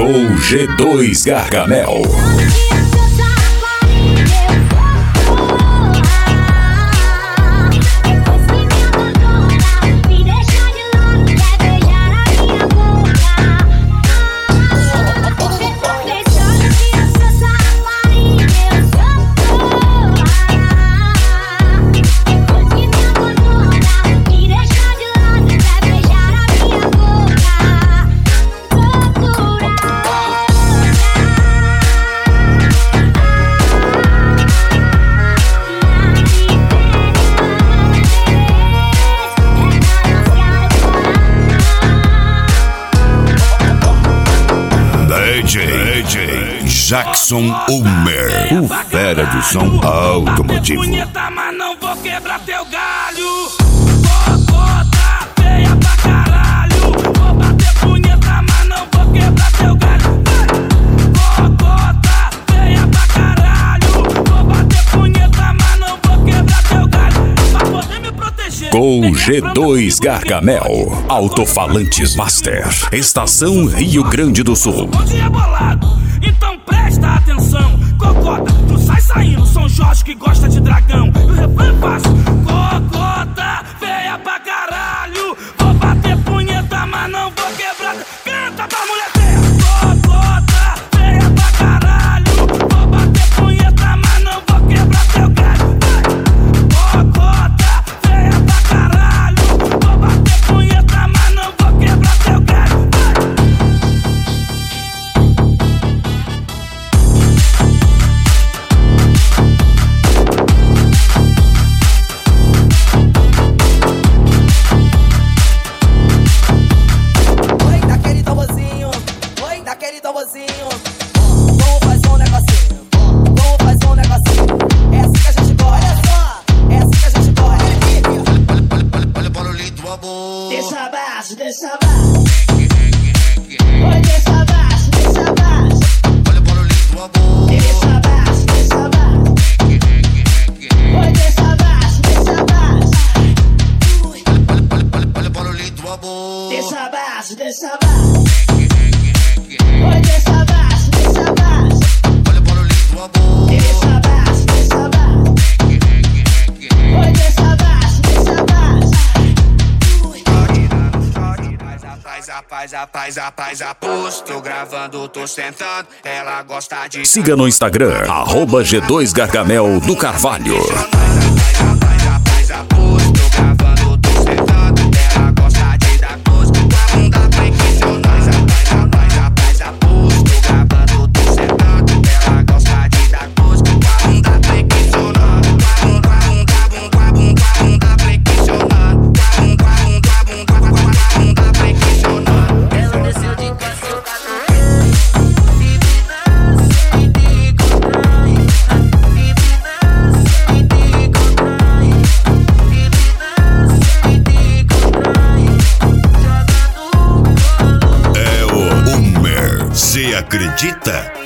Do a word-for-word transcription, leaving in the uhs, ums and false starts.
com G dois Gargamel. D J Jackson Ulmer, o fera do som automotivo. Punheta, mas não vou quebrar teu galho. Cocota feia pra caralho. Vou bater punheta, mas não vou quebrar teu galho. Cocota feia pra caralho. Vou bater punheta, mas não vou quebrar teu galho. Pra poder me proteger. Com G dois Gargamel, Alto-Falantes Master, Estação Rio Grande do Sul. Bom dia bolado, então presta atenção. Cocota, tu sai saindo, São Jorge que gosta de dragão. E o refrão é fácil, cocota feia pra caralho. Vou bater punheta, mas não vou quebrar. Canta pra mulher feia. Cocota feia pra caralho. Vou bater punheta, mas não vou quebrar teu galho. Cocota feia pra caralho. Vou bater punheta, mas não vou quebrar teu galho. Rapaz, rapaz, rapaz, rapaz, tô gravando, tô sentando, ela gosta de... Siga no Instagram, arroba G dois Gargamel do Carvalho. Você acredita?